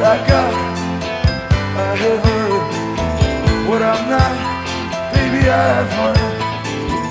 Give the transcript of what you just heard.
I got, I have what I'm not. Baby, I have fun.